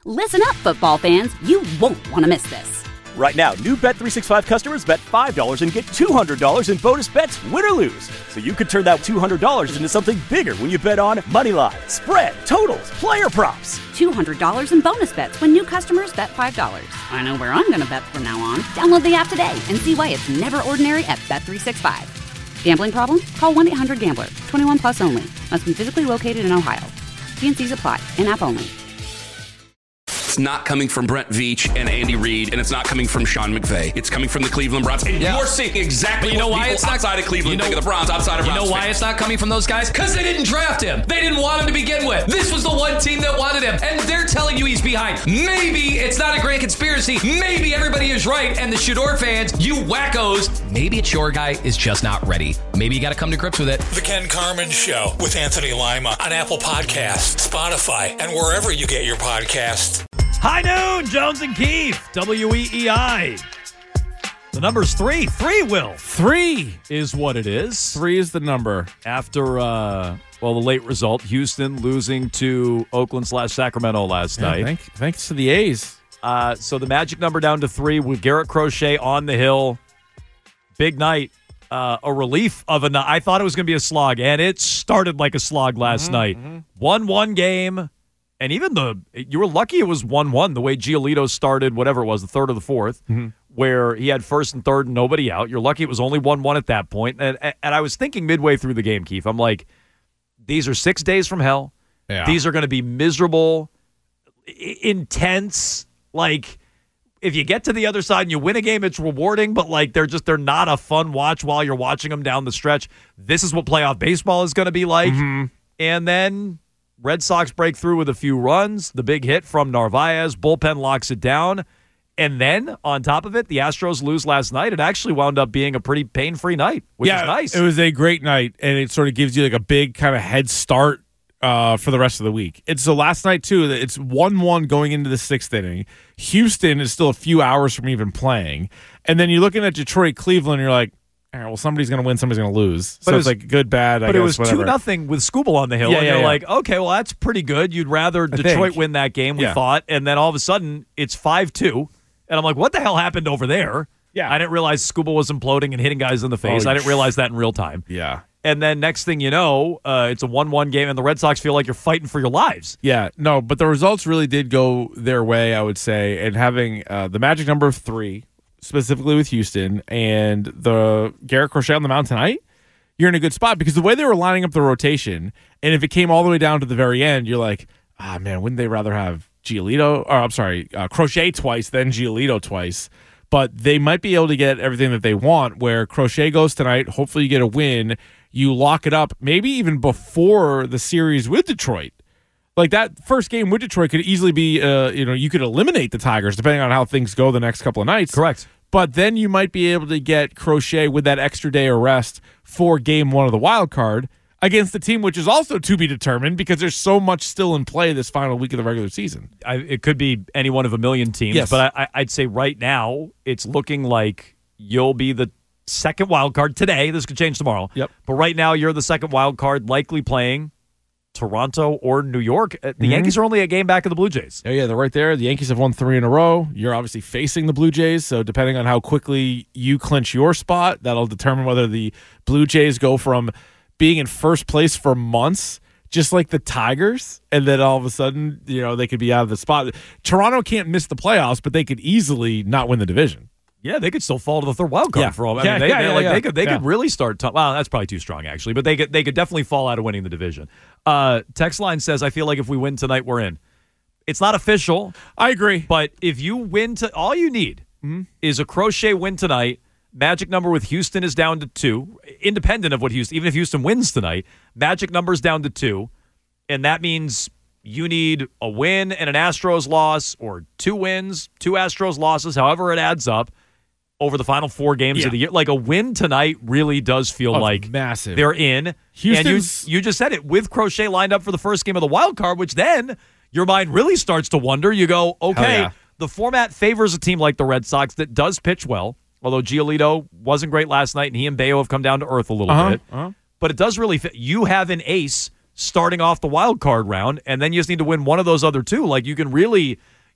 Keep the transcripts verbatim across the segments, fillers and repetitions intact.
Listen up, football fans. You won't want to miss this. Right now, new Bet three sixty-five customers bet five dollars and get two hundred dollars in bonus bets, win or lose. So you could turn that two hundred dollars into something bigger when you bet on money line, spread, totals, player props. two hundred dollars in bonus bets when new customers bet five dollars. I know where I'm going to bet from now on. Download the app today and see why it's never ordinary at Bet three sixty-five. Gambling problem? Call one eight hundred gambler. twenty-one plus only. Must be physically located in Ohio. T and C's apply. In-app only. It's not coming from Brent Veach and Andy Reid, and it's not coming from Sean McVay. It's coming from the Cleveland Browns. And yeah. you're seeing exactly but you know what why people it's not, outside of Cleveland you know, think of the Browns, outside of You Browns know why fans. it's not coming from those guys? Because they didn't draft him. They didn't want him to begin with. This was the one team that wanted him, and they're telling you he's behind. Maybe it's not a great conspiracy. Maybe everybody is right, and the Shador fans, you wackos, maybe it's your guy is just not ready. Maybe you got to come to grips with it. The Ken Carman Show with Anthony Lima on Apple Podcasts, Spotify, and wherever you get your podcasts. High noon, Jones and Keefe, W E E I. The number's three. Three, Will. Three is what it is. Three is the number. After, uh, well, the late result, Houston losing to Oakland slash Sacramento last yeah, night. Thank, thanks to the A's. Uh, so the magic number down to three with Garrett Crochet on the hill. Big night. Uh, a relief of a night. I thought it was going to be a slog, and it started like a slog last mm-hmm, night. Mm-hmm. one one game. And even the you were lucky it was one one, the way Giolito started, whatever it was, the third or the fourth, mm-hmm. where he had first and third and nobody out. You're lucky it was only one one at that point. And, and I was thinking midway through the game, Keith, I'm like, these are six days from hell. Yeah. These are going to be miserable, I- intense. Like, if you get to the other side and you win a game, it's rewarding, but like they're just they're not a fun watch while you're watching them down the stretch. This is what playoff baseball is going to be like. Mm-hmm. And then Red Sox break through with a few runs. The big hit from Narvaez. Bullpen locks it down. And then, on top of it, the Astros lose last night. It actually wound up being a pretty pain-free night, which yeah, is nice. It was a great night, and it sort of gives you like a big kind of head start uh, for the rest of the week. And so last night, too, it's one one going into the sixth inning. Houston is still a few hours from even playing. And then you're looking at Detroit, Cleveland, and you're like, all right, well, somebody's going to win, somebody's going to lose. So but it was, it's like good, bad, I but guess, it was whatever. two nothing with Skubal on the hill. Yeah, and yeah, you're yeah. like, okay, well, that's pretty good. You'd rather I Detroit think. win that game, we Yeah. thought. And then all of a sudden, it's five two. And I'm like, what the hell happened over there? Yeah. I didn't realize Skubal was imploding and hitting guys in the face. Oh, I didn't realize that in real time. Yeah. And then next thing you know, uh, it's a one one game, and the Red Sox feel like you're fighting for your lives. Yeah, no, but the results really did go their way, I would say. And having uh, the magic number of three, specifically with Houston, and the Garrett Crochet on the mound tonight, you're in a good spot because the way they were lining up the rotation, and if it came all the way down to the very end, you're like, ah, man, wouldn't they rather have Giolito, or I'm sorry, uh, Crochet twice than Giolito twice? But they might be able to get everything that they want, where Crochet goes tonight, hopefully you get a win, you lock it up, maybe even before the series with Detroit. Like that first game with Detroit could easily be, uh, you know, you could eliminate the Tigers depending on how things go the next couple of nights. Correct. But then you might be able to get Crochet with that extra day of rest for game one of the wild card against the team, which is also to be determined because there's so much still in play this final week of the regular season. I, it could be any one of a million teams, Yes. but I, I'd say right now it's looking like you'll be the second wild card today. This could change tomorrow. Yep. But right now you're the second wild card, likely playing Toronto or New York. The Mm-hmm. Yankees are only a game back of the Blue Jays. Oh, yeah, they're right there. The Yankees have won three in a row. You're obviously facing the Blue Jays, so depending on how quickly you clinch your spot, that'll determine whether the Blue Jays go from being in first place for months, just like the Tigers, and then all of a sudden, you know, they could be out of the spot. Toronto can't miss the playoffs, but they could easily not win the division. Yeah, they could still fall to the third wild card Yeah. for all. I Yeah, mean, they, yeah, they, yeah, like, yeah. they could they Yeah. could really start. T- well, that's probably too strong actually, but they could they could definitely fall out of winning the division. Uh, text line says, "I feel like if we win tonight, we're in." It's not official. I agree, but if you win, to all you need mm-hmm. is a Crochet win tonight. Magic number with Houston is down to two, independent of what Houston. Even if Houston wins tonight, magic number is down to two, and that means you need a win and an Astros loss, or two wins, two Astros losses, however it adds up over the final four games Yeah. of the year. Like a win tonight really does feel Oh, like massive. they're in. Houston's- And you, you just said it, with Crochet lined up for the first game of the wild card, which then your mind really starts to wonder. You go, okay, yeah. the format favors a team like the Red Sox that does pitch well, although Giolito wasn't great last night, and he and Bayo have come down to earth a little Uh-huh, bit. uh-huh. But it does really fit. You have an ace starting off the wild card round, and then you just need to win one of those other two. Like, you can really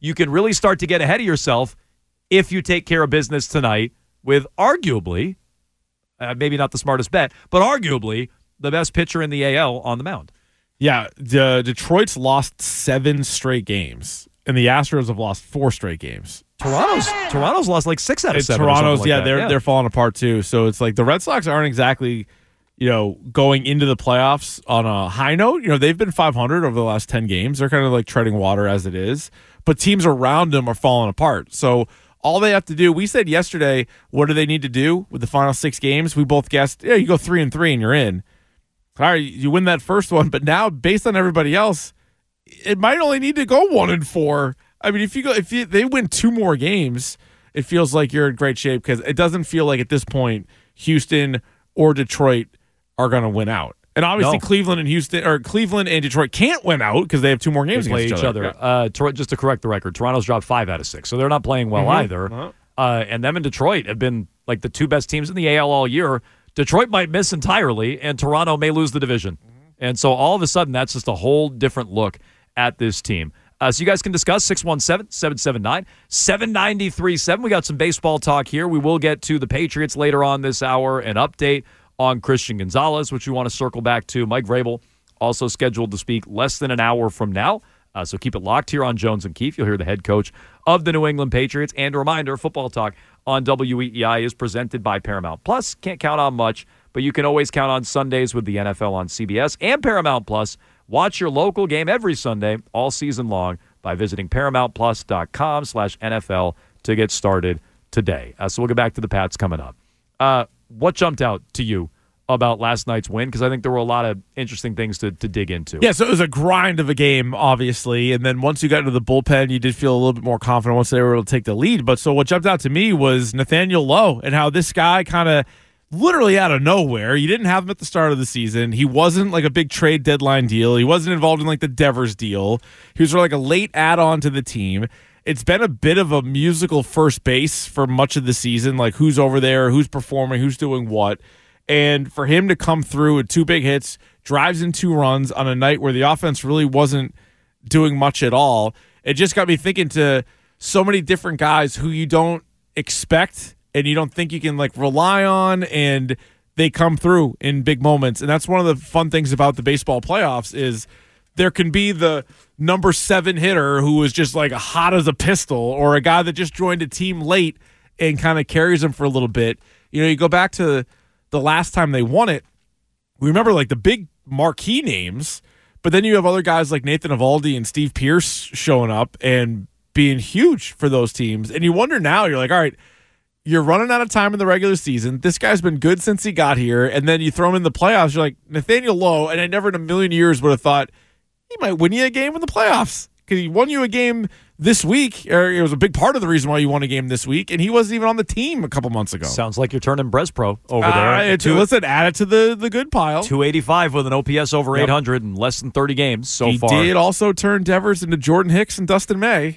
you can really start to get ahead of yourself if you take care of business tonight with arguably, uh, maybe not the smartest bet, but arguably the best pitcher in the A L on the mound. Yeah, the Detroit's lost seven straight games, and the Astros have lost four straight games. Toronto's Toronto's lost like six out of And seven. Toronto's, like yeah, that. they're yeah, they're falling apart too. So it's like the Red Sox aren't exactly, you know, going into the playoffs on a high note. You know, they've been five hundred over the last ten games. They're kind of like treading water as it is, but teams around them are falling apart. So all they have to do, we said yesterday, what do they need to do with the final six games? We both guessed, yeah, you go three and three and you're in. All right, you win that first one, but now based on everybody else, it might only need to go one and four. I mean, if you go, if you, they win two more games, it feels like you're in great shape because it doesn't feel like at this point Houston or Detroit are going to win out. And obviously, No. Cleveland and Houston or Cleveland and Detroit can't win out because they have two more games they play against each other. Yeah. Uh, Tor- just to correct the record, Toronto's dropped five out of six, so they're not playing well Mhm. either. Uh-huh. Uh, and them and Detroit have been like the two best teams in the A L all year. Detroit might miss entirely, and Toronto may lose the division. And so all of a sudden, that's just a whole different look at this team. Uh, so you guys can discuss six one seven, seven seven nine, seven nine three seven. We got some baseball talk here. We will get to the Patriots later on this hour, an update on Christian Gonzalez, which we want to circle back to. Mike Vrabel also scheduled to speak less than an hour from now. Uh, so keep it locked here on Jones and Keefe. You'll hear the head coach of the New England Patriots. And a reminder, Football Talk on W E E I is presented by Paramount Plus. Can't count on much, but you can always count on Sundays with the N F L on C B S and Paramount Plus. Watch your local game every Sunday, all season long, by visiting ParamountPlus.com slash NFL to get started today. Uh, so we'll get back to the Pats coming up. Uh, what jumped out to you about last night's win? Because I think there were a lot of interesting things to, to dig into. Yeah, so it was a grind of a game, obviously. And then once you got into the bullpen, you did feel a little bit more confident once they were able to take the lead. But so what jumped out to me was Nathaniel Lowe and how this guy kind of literally out of nowhere. You didn't have him at the start of the season. He wasn't like a big trade deadline deal. He wasn't involved in like the Devers deal. He was sort of like a late add-on to the team. It's been a bit of a musical first base for much of the season, like who's over there, who's performing, who's doing what. And for him to come through with two big hits, drives in two runs on a night where the offense really wasn't doing much at all, it just got me thinking to so many different guys who you don't expect and you don't think you can like rely on, and they come through in big moments. And that's one of the fun things about the baseball playoffs is there can be the number seven hitter who is just like hot as a pistol, or a guy that just joined a team late and kind of carries them for a little bit. You know, you go back to the last time they won it, we remember like the big marquee names, but then you have other guys like Nathan Eovaldi and Steve Pearce showing up and being huge for those teams. And you wonder now, you're like, all right, you're running out of time in the regular season. This guy's been good since he got here. And then you throw him in the playoffs. You're like, Nathaniel Lowe, and I never in a million years would have thought he might win you a game in the playoffs because he won you a game this week, or it was a big part of the reason why you won a game this week, and he wasn't even on the team a couple months ago. Sounds like you're turning Brespro over there. Uh, to, listen, add it to the, the good pile. two eighty-five with an O P S over Yep. eight hundred in less than thirty games so he far. He did also turn Devers into Jordan Hicks and Dustin May.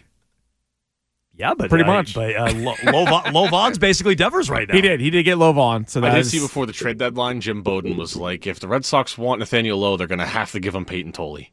Yeah, but pretty uh, much. But uh, Lo- Lovon, Lovon's basically Devers right now. He did. He did get Lovon. So that I did is, see before the trade deadline, Jim Bowden was like, if the Red Sox want Nathaniel Lowe, they're going to have to give him Peyton Tolley.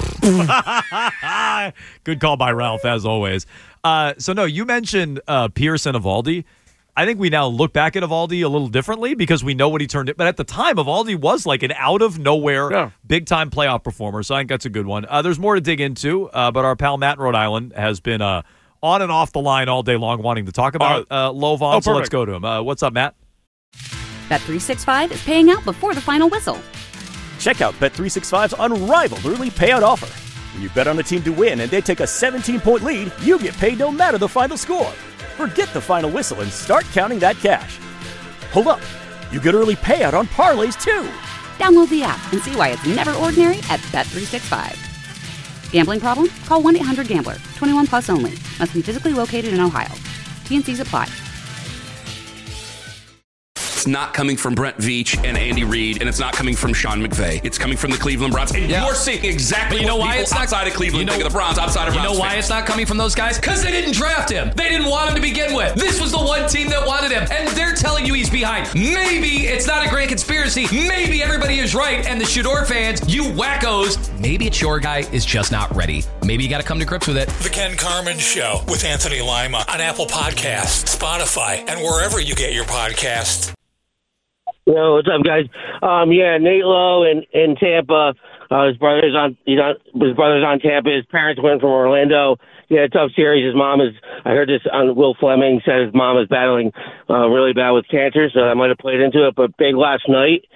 Good call by Ralph, as always. Uh, so, no, you mentioned uh, Pearce and Eovaldi. I think we now look back at Eovaldi a little differently because we know what he turned in. But at the time, Eovaldi was like an out-of-nowhere, yeah. big-time playoff performer. So I think that's a good one. Uh, there's more to dig into, uh, but our pal Matt in Rhode Island has been uh, on and off the line all day long wanting to talk about uh, Lovon. Oh, so let's go to him. Uh, what's up, Matt? Bet three sixty-five is paying out before the final whistle. Check out Bet three sixty-five's unrivaled early payout offer. When you bet on a team to win and they take a seventeen-point lead, you get paid no matter the final score. Forget the final whistle and start counting that cash. Hold up. You get early payout on parlays, too. Download the app and see why it's never ordinary at Bet three sixty-five. Gambling problem? Call one eight hundred gambler. twenty-one plus only. Must be physically located in Ohio. T N Cs apply. It's not coming from Brent Veach and Andy Reid, and it's not coming from Sean McVay. It's coming from the Cleveland Browns. And Yeah. you're seeing exactly But you know what why people it's not- outside of Cleveland you know- think of the Browns, outside of You Browns know why fans. it's not coming from those guys? Because they didn't draft him. They didn't want him to begin with. This was the one team that wanted him, and they're telling you he's behind. Maybe it's not a grand conspiracy. Maybe everybody is right, and the Shador fans, you wackos, maybe it's your guy is just not ready. Maybe you got to come to grips with it. The Ken Carmen Show with Anthony Lima on Apple Podcasts, Spotify, and wherever you get your podcasts. Yo, what's up, guys? Um, yeah, Nate Lowe in, in Tampa. Uh, his brother's on. He's on. His brother's on Tampa. His parents went from Orlando. He had a tough series. His mom is. I heard this on Will Fleming said his mom is battling uh, really bad with cancer, so that might have played into it. But big last night.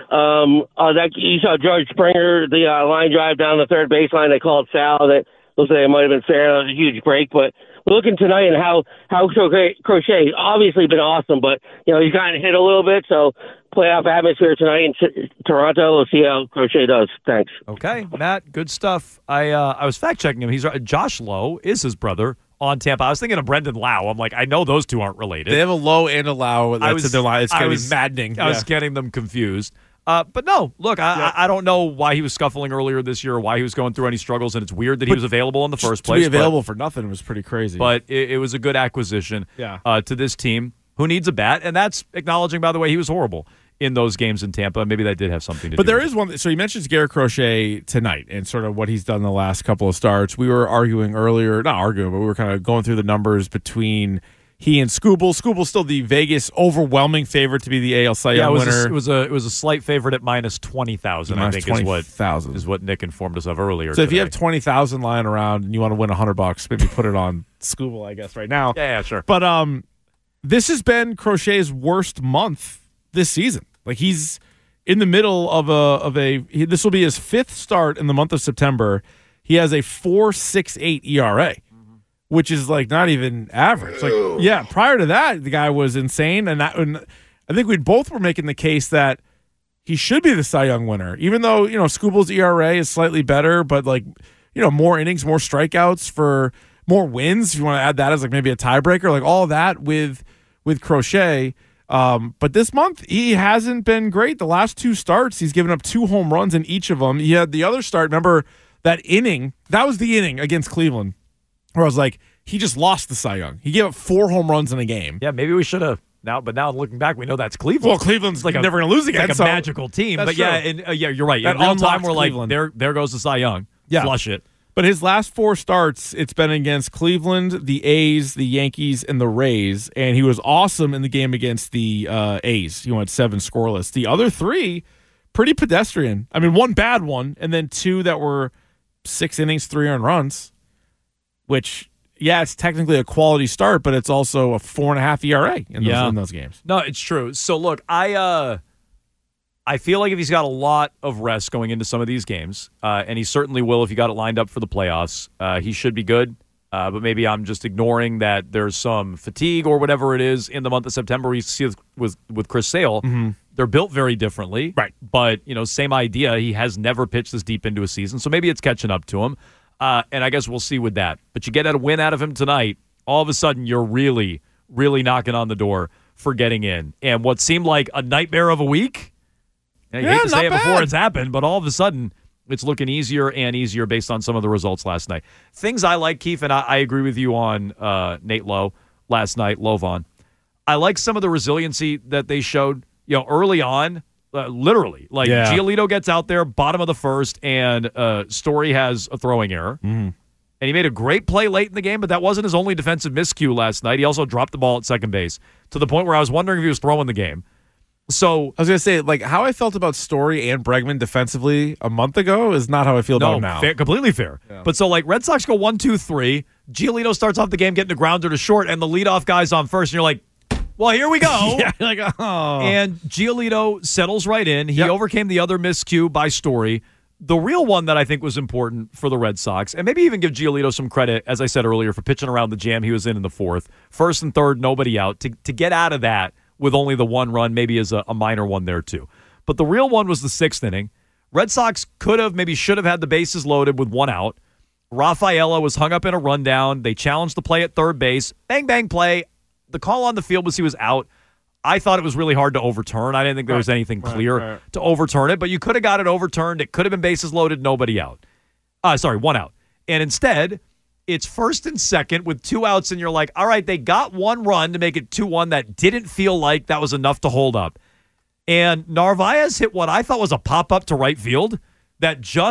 Um, uh, that you saw George Springer, the uh, line drive down the third baseline. They called foul. That looks like it might have been fair. That was a huge break, but. We're looking tonight and how how Crochet has obviously been awesome, but you know he's gotten hit a little bit. So playoff atmosphere tonight in t- Toronto. We'll see how Crochet does. Thanks. Okay, Matt, good stuff. I uh, I was fact checking him. He's right. Josh Lowe is his brother on Tampa. I was thinking of Brendan Lau. I'm like, I know those two aren't related. They have a Lowe and a Lau. That's I was, in their line. It's I going to was, be maddening. I yeah. was getting them confused. Uh, but no, look, I, yeah. I I don't know why he was scuffling earlier this year or why he was going through any struggles, and it's weird that he but was available in the first to place. To be available but, for nothing was pretty crazy. But it, it was a good acquisition yeah. uh, to this team who needs a bat, and that's acknowledging, by the way, he was horrible in those games in Tampa. Maybe that did have something to but do there with is one. So he mentions Garrett Crochet tonight and sort of what he's done the last couple of starts. We were arguing earlier, not arguing, but we were kind of going through the numbers between he and Skubal. Skubal's still the Vegas overwhelming favorite to be the A L Cy Young yeah, it was winner. A, it was a it was a slight favorite at minus twenty thousand. I think is what thousand is what Nick informed us of earlier. So today. if you have twenty thousand lying around and you want to win a hundred bucks, maybe put it on Skubal, I guess, right now. Yeah, yeah, sure. But um, this has been Crochet's worst month this season. Like he's in the middle of a of a. He, this will be his fifth start in the month of September. He has a four point six eight E R A. Which is like not even average. Like, yeah, prior to that, the guy was insane, and that, and I think we both were making the case that he should be the Cy Young winner, even though you know Skubal's E R A is slightly better, but like you know more innings, more strikeouts for more wins. If you want to add that as like maybe a tiebreaker, like all of that with with Crochet. Um, but this month he hasn't been great. The last two starts, he's given up two home runs in each of them. He had the other start. Remember that inning? That was the inning against Cleveland. Where I was like, he just lost the Cy Young. He gave up four home runs in a game. Yeah, maybe we should have. Now, but now looking back, we know that's Cleveland. Well, Cleveland's like never going to lose again. Like a so magical team. But true. yeah, and, uh, yeah, you're right. That In real time, unlocks we're like, Cleveland. there, there goes the Cy Young. Yeah. Flush it. But his last four starts, it's been against Cleveland, the A's, the Yankees, and the Rays. And he was awesome in the game against the uh, A's. He went seven scoreless. The other three, pretty pedestrian. I mean, one bad one, and then two that were six innings, three earned runs, which... Yeah, it's technically a quality start, but it's also a four and a half E R A in those, yeah. in those games. No, it's true. So look, I uh, I feel like if he's got a lot of rest going into some of these games, uh, and he certainly will if he got it lined up for the playoffs, uh, he should be good. Uh, but maybe I'm just ignoring that there's some fatigue or whatever it is in the month of September. We see with with Chris Sale, mm-hmm. they're built very differently, right? But you know, same idea. He has never pitched this deep into a season, so maybe it's catching up to him. Uh, and I guess we'll see with that. But you get a win out of him tonight, all of a sudden you're really, really knocking on the door for getting in. And what seemed like a nightmare of a week, you yeah, hate to say it bad. before it's happened, but all of a sudden it's looking easier and easier based on some of the results last night. Things I like, Keith, and I, I agree with you on uh, Nate Lowe last night, Lovon. I like some of the resiliency that they showed, you know, early on. Uh, literally, like yeah. Giolito gets out there, bottom of the first, and uh, Story has a throwing error. Mm-hmm. And he made a great play late in the game, but that wasn't his only defensive miscue last night. He also dropped the ball at second base to the point where I was wondering if he was throwing the game. So I was going to say, like, how I felt about Story and Bregman defensively a month ago is not how I feel no, about him now. Fair, completely fair. Yeah. But so, like, Red Sox go one, two, three. Giolito starts off the game getting a grounder to short, and the leadoff guy's on first, and you're like, well, here we go. yeah, like, oh. And Giolito settles right in. He yep. overcame the other miscue by Story. The real one that I think was important for the Red Sox, and maybe even give Giolito some credit, as I said earlier, for pitching around the jam he was in in the fourth. First and third, nobody out. To, to get out of that with only the one run, maybe is a, a minor one there too. But the real one was the sixth inning. Red Sox could have, maybe should have had the bases loaded with one out. Rafaela was hung up in a rundown. They challenged the play at third base. Bang, bang play. The call on the field was he was out. I thought it was really hard to overturn. I didn't think there was anything clear right, right. to overturn it, but you could have got it overturned. It could have been bases loaded, nobody out. Uh, sorry, one out. And instead, it's first and second with two outs, and you're like, all right, they got one run to make it two one that didn't feel like that was enough to hold up. And Narvaez hit what I thought was a pop-up to right field that just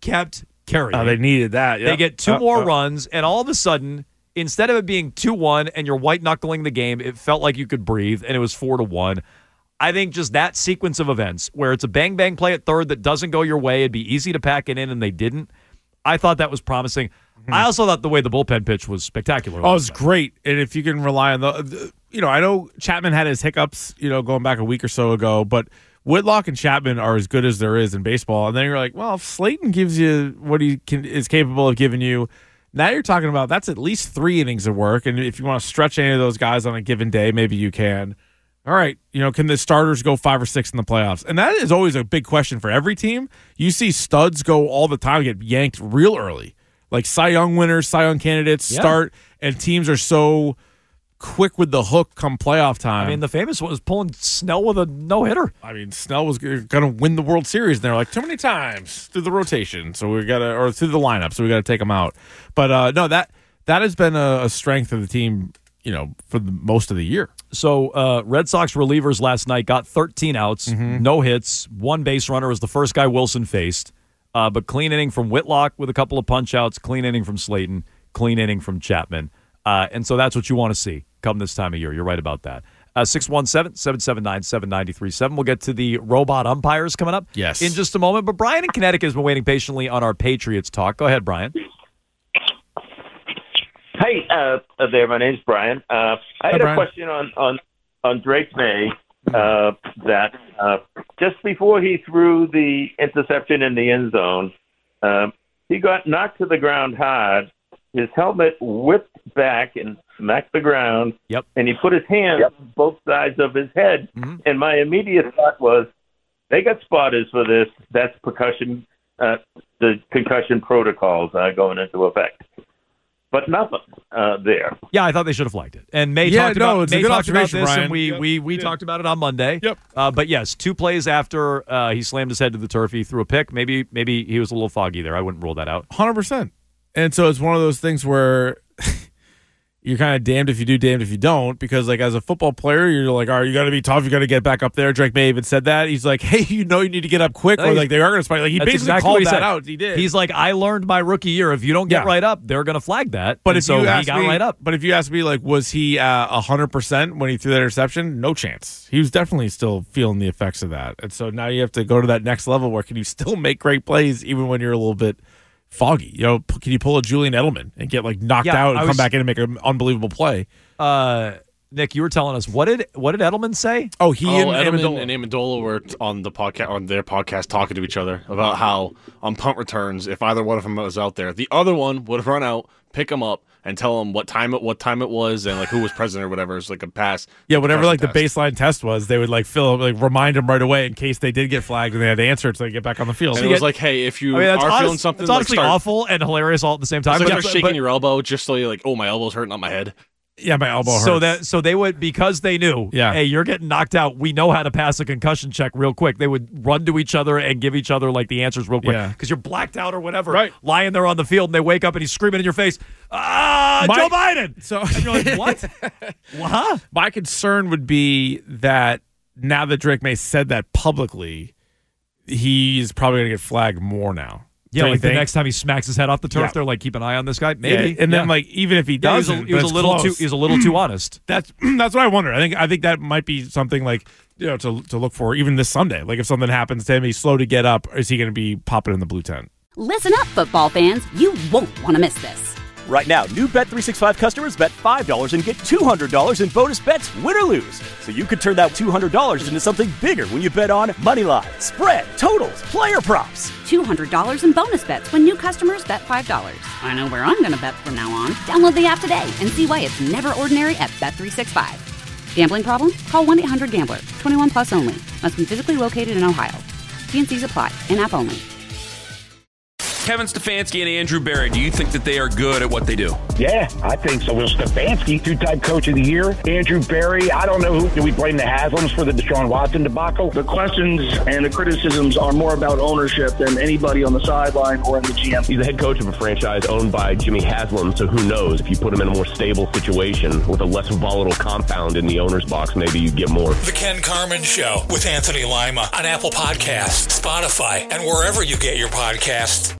kept carrying. Oh, they needed that. Yep. They get two uh, more uh. runs, and all of a sudden, instead of it being two one and you're white-knuckling the game, it felt like you could breathe, and it was four to one. I think just that sequence of events where it's a bang-bang play at third that doesn't go your way, it'd be easy to pack it in, and they didn't. I thought that was promising. Mm-hmm. I also thought the way the bullpen pitch was spectacular. Oh, it was great. And if you can rely on the, the, you know, I know Chapman had his hiccups, you know, going back a week or so ago, but Whitlock and Chapman are as good as there is in baseball. And then you're like, well, if Slayton gives you what he can, is capable of giving you, now you're talking about that's at least three innings of work. And if you want to stretch any of those guys on a given day, maybe you can. All right, you know, can the starters go five or six in the playoffs? And that is always a big question for every team. You see studs go all the time, get yanked real early. Like Cy Young winners, Cy Young candidates yeah. start, and teams are so quick with the hook come playoff time. I mean, the famous one was pulling Snell with a no-hitter. I mean, Snell was going to win the World Series, and they're like, too many times through the rotation, so we got to, or through the lineup, so we got to take them out. But uh, no, that that has been a, a strength of the team, you know, for the, most of the year. So uh, Red Sox relievers last night got thirteen outs, Mm-hmm. no hits, one base runner was the first guy Wilson faced, uh, but clean inning from Whitlock with a couple of punch outs, clean inning from Slayton, clean inning from Chapman. Uh, and so that's what you want to see come this time of year. You're right about that. Uh, six one seven, seven seven nine, seven nine three seven. We'll get to the robot umpires coming up Yes. in just a moment. But Brian in Connecticut has been waiting patiently on our Patriots talk. Go ahead, Brian. Hey uh, there, my name's Brian. Uh, I Hi, had Brian. a question on, on, on Drake May uh, that uh, just before he threw the interception in the end zone, uh, he got knocked to the ground hard. His helmet whipped back and smacked the ground, Yep. and he put his hands Yep. on both sides of his head. Mm-hmm. And my immediate thought was, they got spotters for this. That's percussion, uh, the concussion protocols uh, going into effect. But nothing uh, there. Yeah, I thought they should have flagged it. And May Yeah, talked no, about, it's a May good talked about observation, this, Brian. and we Yep. we, we Yep. talked about it on Monday. Yep. Uh, but yes, two plays after uh, he slammed his head to the turf, he threw a pick. Maybe maybe he was a little foggy there. I wouldn't rule that out. one hundred percent. And so it's one of those things where you're kind of damned if you do, damned if you don't, because like as a football player, you're like, all right, you got to be tough. You got to get back up there. Drake May even said that. He's like, hey, you know, you need to get up quick, No, or he's- like they are going to spike. Like he That's basically exactly called what he that said. out. He did. He's like, I learned my rookie year. If you don't get Yeah. right up, they're going to flag that. But And if so you ask he got me, right up. but if you ask me, like, was he uh, a hundred percent when he threw that interception? No chance. He was definitely still feeling the effects of that. And so now you have to go to that next level where can you still make great plays even when you're a little bit foggy? You know, p- can you pull a Julian Edelman and get like knocked Yeah, out and I come was- back in and make an unbelievable play? Uh, Nick, you were telling us what did what did Edelman say? Oh, he Oh, and Edelman Amendola. and Amendola were t- on the podcast on their podcast talking to each other about how on punt returns, if either one of them was out there, the other one would have run out, pick him up, and tell him what time it what time it was and like who was present or whatever. It's like a pass. Yeah, whatever like the test. baseline test was, they would like fill like remind him right away in case they did get flagged and they had to answer it so they get back on the field. And it was like, hey, if you I mean, that's are honest- feeling something, it's like honestly start, awful and hilarious all at the same time. It's like But- start shaking but- your elbow just so you're like, oh, my elbow's hurting, not my head. yeah, my elbow hurts. So that so they would because they knew, Yeah. hey, you're getting knocked out. We know how to pass a concussion check real quick. They would run to each other and give each other like the answers real quick Yeah. because you're blacked out or whatever. Right. Lying there on the field and they wake up and he's screaming in your face, ah, My- Joe Biden. So And you're like, what? What? my concern would be that now that Drake May said that publicly, he's probably going to get flagged more now. Yeah, Don't you like the think? next time he smacks his head off the turf, Yeah. they're like, keep an eye on this guy. Maybe. Yeah, and then Yeah. like even if he Yeah, he was a, doesn't, he was but a little it's too close. he was a little too honest. That's that's what I wonder. I think I think that might be something like you know to to look for even this Sunday. Like if something happens to him, he's slow to get up. Is he going to be popping in the blue tent? Listen up, football fans. You won't want to miss this. Right now, new Bet three sixty-five customers bet five dollars and get two hundred dollars in bonus bets, win or lose. So you could turn that two hundred dollars into something bigger when you bet on Moneyline, spread, totals, player props. two hundred dollars in bonus bets when new customers bet five dollars. I know where I'm going to bet from now on. Download the app today and see why it's never ordinary at Bet three sixty-five. Gambling problem? Call one eight hundred gambler. twenty-one plus only. Must be physically located in Ohio. T and C's apply. In-app only. Kevin Stefanski and Andrew Berry, do you think that they are good at what they do? Yeah, I think so. Will Stefanski, two-time coach of the year. Andrew Berry, I don't know who. Do we blame the Haslams for the Deshaun Watson debacle? The questions and the criticisms are more about ownership than anybody on the sideline or in the G M. He's the head coach of a franchise owned by Jimmy Haslam, so who knows? If you put him in a more stable situation with a less volatile compound in the owner's box, maybe you get more. The Ken Carman Show with Anthony Lima on Apple Podcasts, Spotify, and wherever you get your podcasts.